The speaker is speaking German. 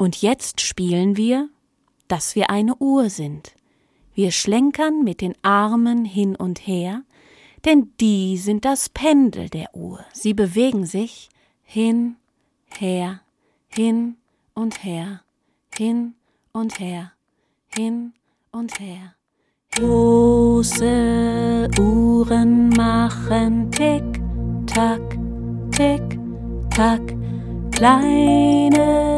Und jetzt spielen wir, dass wir eine Uhr sind. Wir schlenkern mit den Armen hin und her, denn die sind das Pendel der Uhr. Sie bewegen sich hin, her, hin und her, hin und her, hin und her. Große Uhren machen Tick, Tack, Tick, Tack. Kleine